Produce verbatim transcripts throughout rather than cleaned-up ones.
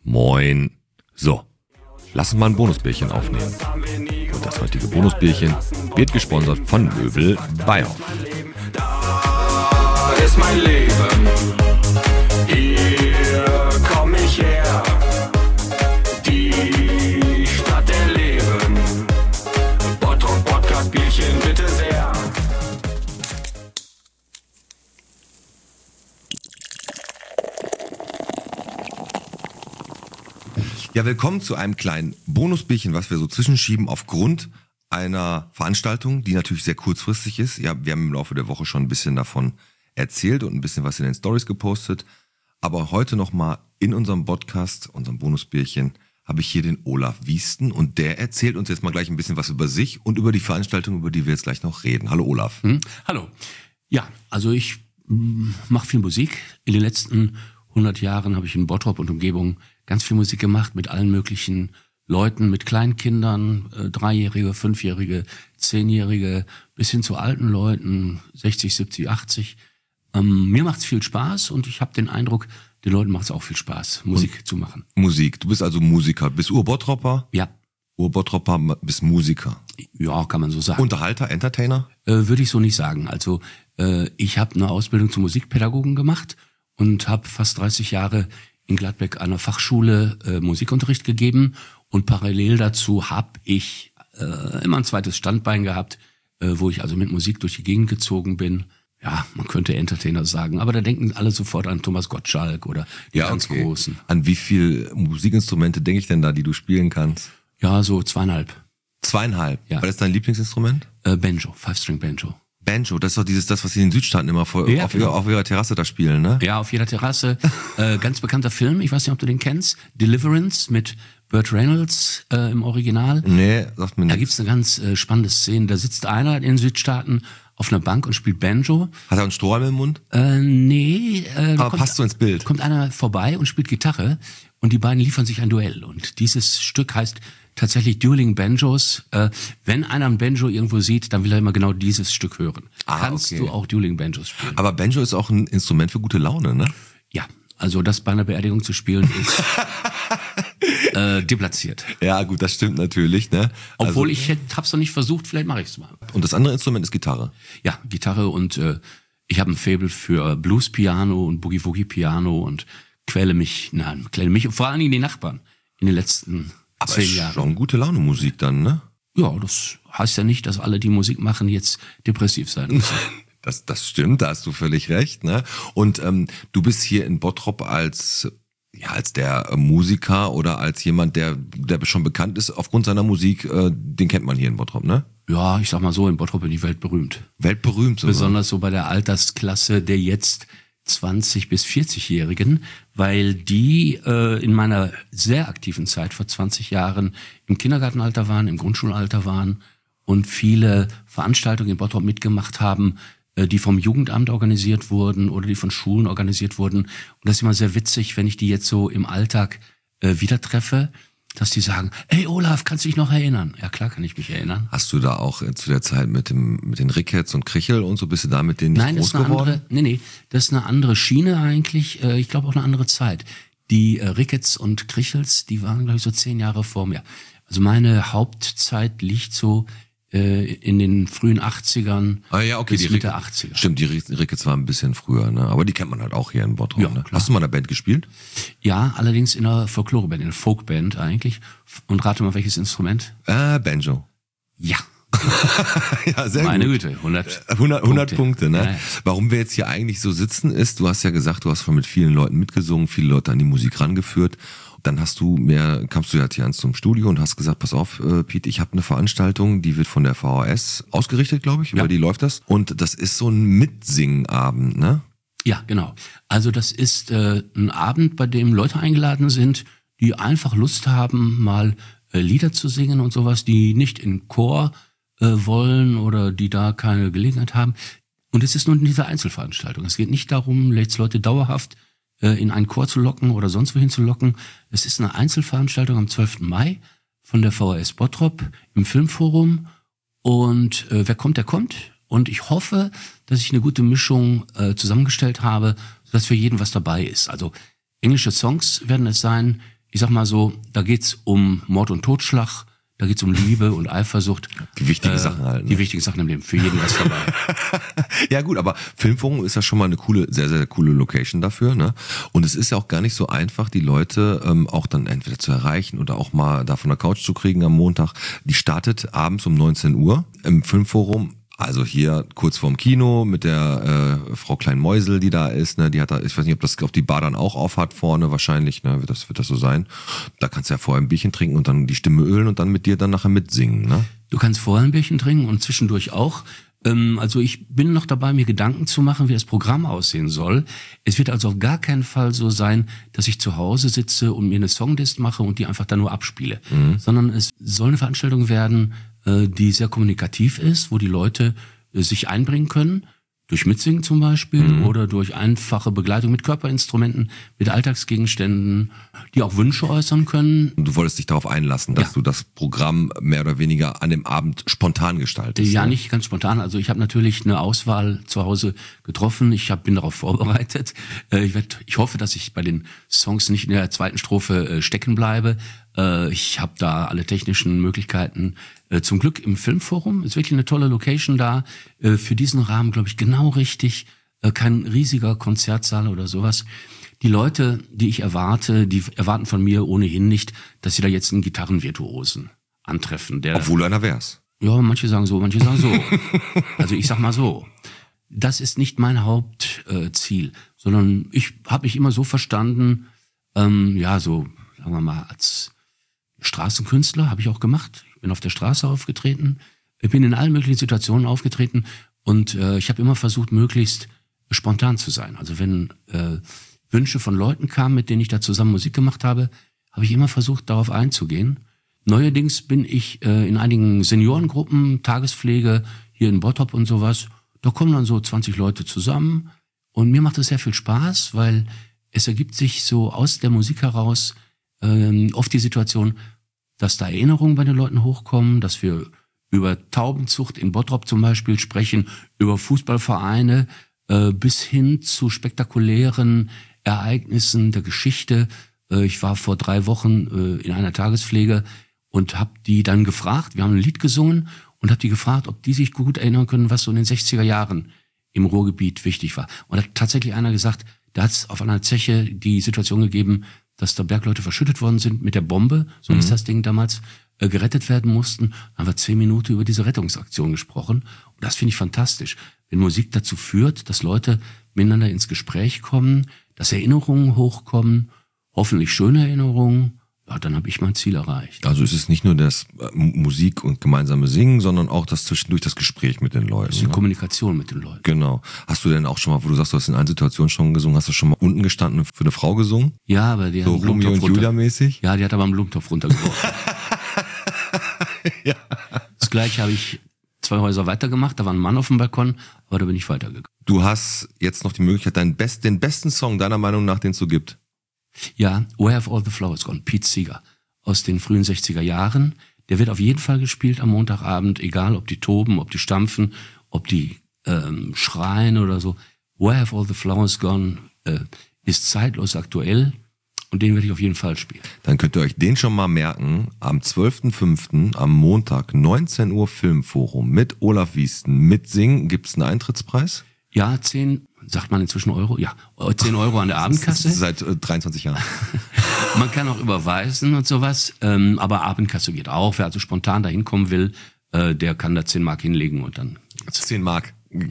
Moin. So, lass uns mal ein Bonusbierchen aufnehmen. Und das heutige Bonusbierchen wird gesponsert von Möbel Beihoff. Da ist mein Leben, hier komm ich her, die Stadt der Leben, Bottrop Podcast Bierchen bitte sehr. Ja, willkommen zu einem kleinen Bonusbierchen, was wir so zwischenschieben aufgrund einer Veranstaltung, die natürlich sehr kurzfristig ist. Ja, wir haben im Laufe der Woche schon ein bisschen davon erzählt und ein bisschen was in den Stories gepostet. Aber heute nochmal in unserem Podcast, unserem Bonusbierchen, habe ich hier den Olaf Wiesten und der erzählt uns jetzt mal gleich ein bisschen was über sich und über die Veranstaltung, über die wir jetzt gleich noch reden. Hallo Olaf. Hm, hallo. Ja, also ich mache viel Musik. In den letzten hundert Jahren habe ich in Bottrop und Umgebung ganz viel Musik gemacht mit allen möglichen Leuten, mit Kleinkindern, äh, Dreijährige, Fünfjährige, Zehnjährige, bis hin zu alten Leuten, sechzig, siebzig, achtzig. Ähm, mir macht's viel Spaß und ich habe den Eindruck, den Leuten macht's auch viel Spaß, Musik und zu machen. Musik, du bist also Musiker, bist Ur-Bottropper? Ja. Ur-Bottropper, bist Musiker. Ja, kann man so sagen. Unterhalter, Entertainer? Äh, würde ich so nicht sagen. Also äh, ich habe eine Ausbildung zum Musikpädagogen gemacht und habe fast dreißig Jahre in Gladbeck an der Fachschule äh, Musikunterricht gegeben und parallel dazu habe ich äh, immer ein zweites Standbein gehabt, äh, wo ich also mit Musik durch die Gegend gezogen bin. Ja, man könnte Entertainer sagen, aber da denken alle sofort an Thomas Gottschalk oder die Ja, ganz okay. Großen. An wie viel Musikinstrumente denke ich denn da, die du spielen kannst? Ja, so zweieinhalb. Zweieinhalb. Ja. Was ist dein Lieblingsinstrument? Äh, Banjo, Five-String-Banjo. Banjo, das ist doch dieses, das, was sie in den Südstaaten immer vor, Ja, auf, genau. ihrer, auf ihrer Terrasse da spielen, ne? Ja, auf jeder Terrasse. äh, ganz bekannter Film, ich weiß nicht, ob du den kennst. Deliverance mit Burt Reynolds äh, im Original. Nee, sagt mir Da nicht. gibt's eine ganz äh, spannende Szene. Da sitzt einer in den Südstaaten auf einer Bank und spielt Banjo. Hat er einen Strohhalm im Mund? Äh, nee, äh, da Aber kommt, passt so ins Bild. kommt einer vorbei und spielt Gitarre und die beiden liefern sich ein Duell. Und dieses Stück heißt tatsächlich Dueling Banjos. Äh, wenn einer ein Banjo irgendwo sieht, dann will er immer genau dieses Stück hören. Ah, Kannst okay. du auch Dueling Banjos spielen? Aber Banjo ist auch ein Instrument für gute Laune, ne? Ja, also das bei einer Beerdigung zu spielen ist äh, deplatziert. Ja, gut, das stimmt natürlich, ne? Obwohl Also, ich hätt- hab's noch nicht versucht, vielleicht mache ich's mal. und das andere Instrument ist Gitarre. Ja, Gitarre und äh, ich habe ein Faible für Blues-Piano und Boogie-Woogie-Piano und quäle mich, nein, quäle mich, vor allen Dingen die Nachbarn in den letzten Aber zehn ist Jahren. schon gute Laune Musik dann, ne? Ja, das heißt ja nicht, dass alle, die Musik machen, jetzt depressiv sein müssen. Das, das stimmt, da hast du völlig recht, ne? Und ähm, du bist hier in Bottrop als ja als der äh, Musiker oder als jemand, der der schon bekannt ist aufgrund seiner Musik, äh, den kennt man hier in Bottrop, ne? Ja, ich sag mal so, in Bottrop bin ich weltberühmt. Weltberühmt sogar. Besonders so bei der Altersklasse der jetzt zwanzig- bis vierzig-Jährigen, weil die äh, in meiner sehr aktiven Zeit vor zwanzig Jahren im Kindergartenalter waren, im Grundschulalter waren und viele Veranstaltungen in Bottrop mitgemacht haben, äh, die vom Jugendamt organisiert wurden oder die von Schulen organisiert wurden. Und das ist immer sehr witzig, wenn ich die jetzt so im Alltag äh, wieder treffe, dass die sagen, hey Olaf, kannst du dich noch erinnern? Ja klar, kann ich mich erinnern. Hast du da auch äh, zu der Zeit mit dem mit den Ricketts und Krichel und so bist du da mit denen nicht Nein, das groß ist eine geworden? andere, nee, nee, das ist eine andere Schiene eigentlich. Äh, Ich glaube auch eine andere Zeit. Die äh, Ricketts und Krichels, die waren, glaube ich, so zehn Jahre vor mir. Also meine Hauptzeit liegt so äh, in den frühen achtzigern Ah ja, okay, bis die Mitte Rick- achtziger. Stimmt, die Rick- Ricketts waren ein bisschen früher, ne? Aber die kennt man halt auch hier in Bottrop, Ja, ne? klar. Hast du mal in einer Band gespielt? Ja, allerdings in einer Folkloreband, in einer Folkband eigentlich. Und rate mal, welches Instrument? Äh, Banjo. Ja, Ja, sehr meine gut. Güte, hundert. hundert, hundert Punkte, ne? Ja, ja. Warum wir jetzt hier eigentlich so sitzen ist, du hast ja gesagt, du hast schon mit vielen Leuten mitgesungen, viele Leute an die Musik rangeführt. Dann hast du mir, kamst du ja hier ans zum Studio und hast gesagt, pass auf, äh, Piet, ich habe eine Veranstaltung, die wird von der V H S ausgerichtet, glaube ich, über Ja. die läuft das. Und das ist so ein Mitsingenabend, ne? Ja, genau. Also das ist äh, ein Abend, bei dem Leute eingeladen sind, die einfach Lust haben, mal äh, Lieder zu singen und sowas, die nicht in Chor äh, wollen oder die da keine Gelegenheit haben. Und es ist nur diese Einzelveranstaltung. Es geht nicht darum, jetzt Leute dauerhaft äh, in einen Chor zu locken oder sonst wohin zu locken. Es ist eine Einzelveranstaltung am zwölften Mai von der V H S Bottrop im Filmforum. Und äh, wer kommt, der kommt. Und ich hoffe, dass ich eine gute Mischung äh, zusammengestellt habe, sodass für jeden was dabei ist. Also englische Songs werden es sein. ich sag mal so, da geht's um Mord und Totschlag, da geht's um Liebe und Eifersucht. Die wichtigen äh, Sachen halt. Ne? Die wichtigen Sachen im Leben, für jeden was dabei. Ja gut, aber Filmforum ist ja schon mal eine coole, sehr, sehr coole Location dafür, ne? Und es ist ja auch gar nicht so einfach, die Leute ähm, auch dann entweder zu erreichen oder auch mal da von der Couch zu kriegen am Montag. Die startet abends um neunzehn Uhr im Filmforum. Also hier kurz vorm Kino mit der äh, Frau Klein-Meusel, die da ist, ne, die hat da, ich weiß nicht, ob das, ob die Bar dann auch auf hat vorne, wahrscheinlich, ne, wird das, wird das so sein. Da kannst du ja vorher ein Bierchen trinken und dann die Stimme ölen und dann mit dir dann nachher mitsingen, ne? Du kannst vorher ein Bierchen trinken und zwischendurch auch. Ähm, also ich bin noch dabei, mir Gedanken zu machen, wie das Programm aussehen soll. Es wird also auf gar keinen Fall so sein, dass ich zu Hause sitze und mir eine Songlist mache und die einfach dann nur abspiele. Mhm. Sondern es soll eine Veranstaltung werden, die sehr kommunikativ ist, wo die Leute sich einbringen können, durch Mitsingen zum Beispiel mhm. oder durch einfache Begleitung mit Körperinstrumenten, mit Alltagsgegenständen, die auch Wünsche äußern können. Und du wolltest dich darauf einlassen, dass ja. du das Programm mehr oder weniger an dem Abend spontan gestaltest. Ja, ne? Nicht ganz spontan. Also ich habe natürlich eine Auswahl zu Hause getroffen. Ich hab, bin darauf vorbereitet. Ich, werd, ich hoffe, dass ich bei den Songs nicht in der zweiten Strophe stecken bleibe. Ich habe da alle technischen Möglichkeiten. Zum Glück im Filmforum ist wirklich eine tolle Location da. Für diesen Rahmen, glaube ich, genau richtig. Kein riesiger Konzertsaal oder sowas. Die Leute, die ich erwarte, die erwarten von mir ohnehin nicht, dass sie da jetzt einen Gitarrenvirtuosen antreffen. Der, Obwohl einer wär's. Ja, manche sagen so, manche sagen so. Also ich sag mal so. Das ist nicht mein Hauptziel, sondern ich habe mich immer so verstanden, ähm, ja, so, sagen wir mal, als Straßenkünstler habe ich auch gemacht. Ich bin auf der Straße aufgetreten. Ich bin in allen möglichen Situationen aufgetreten und äh, ich habe immer versucht, möglichst spontan zu sein. Also wenn äh, Wünsche von Leuten kamen, mit denen ich da zusammen Musik gemacht habe, habe ich immer versucht, darauf einzugehen. Neuerdings bin ich äh, in einigen Seniorengruppen, Tagespflege, hier in Bottrop und sowas. Da kommen dann so zwanzig Leute zusammen und mir macht es sehr viel Spaß, weil es ergibt sich so aus der Musik heraus ähm, oft die Situation, dass da Erinnerungen bei den Leuten hochkommen, dass wir über Taubenzucht in Bottrop zum Beispiel sprechen, über Fußballvereine äh, bis hin zu spektakulären Ereignissen der Geschichte. Äh, ich war vor drei Wochen äh, in einer Tagespflege und habe die dann gefragt, wir haben ein Lied gesungen und habe die gefragt, ob die sich gut erinnern können, was so in den sechziger Jahren im Ruhrgebiet wichtig war. Und da hat tatsächlich einer gesagt, da hat es auf einer Zeche die Situation gegeben, dass da Bergleute verschüttet worden sind mit der Bombe, so mhm. ist das Ding damals, äh, gerettet werden mussten. Dann haben wir zehn Minuten über diese Rettungsaktion gesprochen. Und das finde ich fantastisch. Wenn Musik dazu führt, dass Leute miteinander ins Gespräch kommen, dass Erinnerungen hochkommen, hoffentlich schöne Erinnerungen, ja, dann habe ich mein Ziel erreicht. Also es ist nicht nur das äh, Musik und gemeinsame Singen, sondern auch das zwischendurch das Gespräch mit den Leuten. Das ist die ne? Kommunikation mit den Leuten. Genau. Hast du denn auch schon mal, wo du sagst, du hast in einer Situation schon gesungen, hast du schon mal unten gestanden für eine Frau gesungen? Ja, aber die so hat einen Romeo und Julia mäßig? Ja, die hat aber einen Blumentopf runtergeworfen. Ja. Das gleiche habe ich zwei Häuser weitergemacht, da war ein Mann auf dem Balkon, aber da bin ich weitergegangen. Du hast jetzt noch die Möglichkeit, deinen Best, den besten Song deiner Meinung nach, den es so gibt. Ja, Where Have All the Flowers Gone, Pete Seeger aus den frühen sechziger Jahren. Der wird auf jeden Fall gespielt am Montagabend, egal ob die toben, ob die stampfen, ob die ähm, schreien oder so. Where Have All the Flowers Gone äh, ist zeitlos aktuell und den werde ich auf jeden Fall spielen. Dann könnt ihr euch den schon mal merken. Am zwölften fünften am Montag, neunzehn Uhr Filmforum mit Olaf Wiesten. Mit Singen gibt's einen Eintrittspreis? Ja, zehn, sagt man inzwischen Euro? Ja, zehn Euro an der Abendkasse. Seit äh, dreiundzwanzig Jahren. Man kann auch überweisen und sowas, ähm, aber Abendkasse geht auch. Wer also spontan da hinkommen will, äh, der kann da zehn Mark hinlegen und dann... zehn Mark.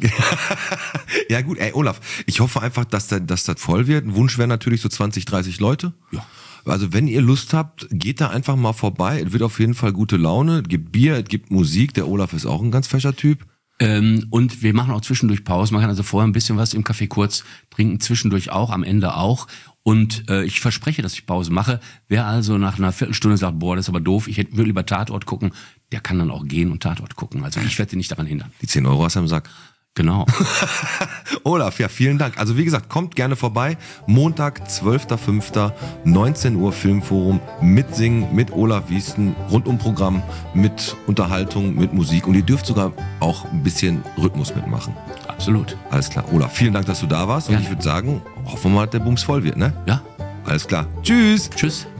Ja gut, ey Olaf, ich hoffe einfach, dass das, dass das voll wird. Ein Wunsch wäre natürlich so zwanzig, dreißig Leute. Ja. Also wenn ihr Lust habt, geht da einfach mal vorbei. Es wird auf jeden Fall gute Laune. Es gibt Bier, es gibt Musik. Der Olaf ist auch ein ganz fescher Typ. Ähm, und wir machen auch zwischendurch Pause. Man kann also vorher ein bisschen was im Café kurz trinken, zwischendurch auch, am Ende auch. Und äh, ich verspreche, dass ich Pause mache. Wer also nach einer Viertelstunde sagt, boah, das ist aber doof, ich hätte, will lieber Tatort gucken, der kann dann auch gehen und Tatort gucken. Also ich werde ihn nicht daran hindern. Die zehn Euro hast du im Sack. Genau. Olaf, ja, vielen Dank. Also wie gesagt, kommt gerne vorbei. Montag, zwölften fünften neunzehn Uhr Filmforum mit Singen, mit Olaf Wiesten, Rundumprogramm, mit Unterhaltung, mit Musik. Und ihr dürft sogar auch ein bisschen Rhythmus mitmachen. Absolut. Alles klar. Olaf, vielen Dank, dass du da warst. Und ja. ich würde sagen, hoffen wir mal, dass der Bums voll wird, ne? Ja. Alles klar. Tschüss. Tschüss.